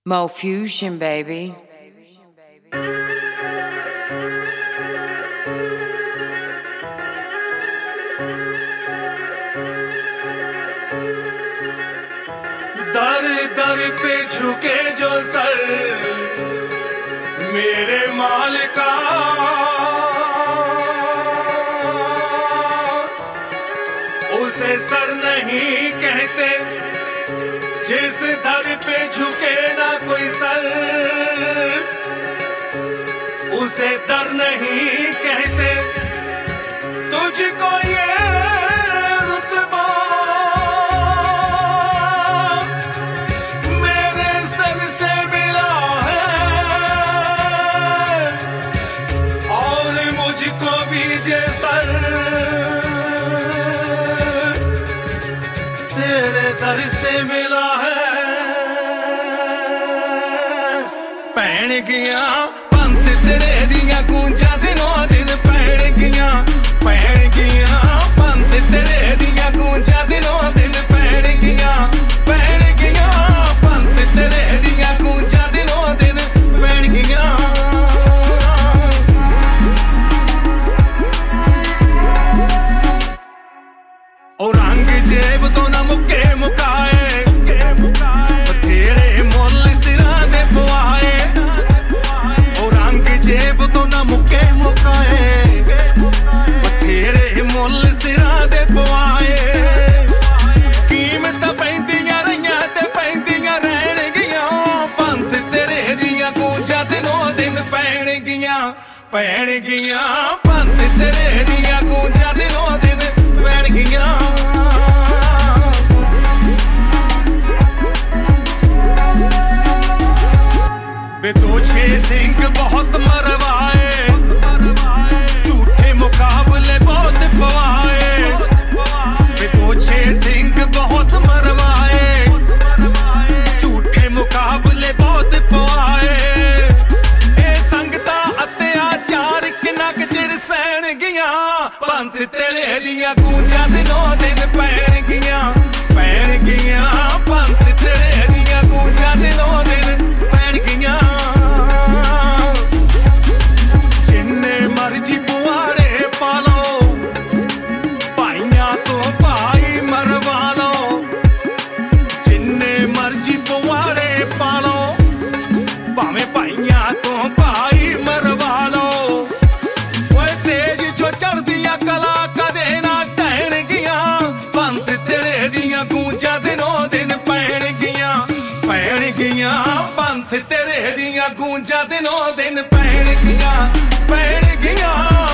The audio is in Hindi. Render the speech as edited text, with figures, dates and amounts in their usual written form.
Mo Fusion, baby. दर दर पे झुके जो सर मेरे मालिका, उसे सर नहीं कहते। जिस दर पे झुके ना कोई सर, उसे दर नहीं कहते। तुझको ये रुतबा मेरे सर से मिला है, और मुझको भी जे सर तेरे दर से मिला है। पैण गया पंत तेरे दिया गूंजा दिनों दिन, पैण गया पंत तेरे दिया गूंजा दिनों दिन, पैण गया पंत तेरे दिया गूंजा दिनों दिन, पैण गया। और रंग जेब तो ना मुक्के मुकाए, बथेरे मुल सिरां दे पवाए। और रंग जेब तो ना मुक्के मुकाए, बथेरे मुल सिरां दे पवाए। कीमत पैंदियां रहियां ते पैंदियां रहणगियां, पंत तेरे दियां गूंजां दिनों दिन पैण गियां पंत तेरे दियां गूंजां दिनों दिन पैण गियां। बेदोशे सिंह बहुत मरवाए, झूठे मुकाबले बहुत पवाए। बेदोशे सिंह बहुत मरवाए, झूठे मुकाबले बहुत पवाए। ए संगता अत्याचार किन्ना क चिर सहण गियां, पंत तेरे दियां गूंजां दिनों दिन पैण गियां पंत तेरे दियां गूंजां दिनों दिन पैण गियां। जिन्ने मर्जी पुआड़े पालो, भाइयां तो भाई मरवा लो। जिन्ने मर्जी पुआड़े पालो, भावें भाइयां तो भाई मरवा लो। ओए तेज जो चढ़दियां कला कदे ना टहण गियां, पंत तेरे दियां गूंजां दिनों दिन पैण गियां पंत तेरे दियां गूंजां दिनों दिन पैण गियां।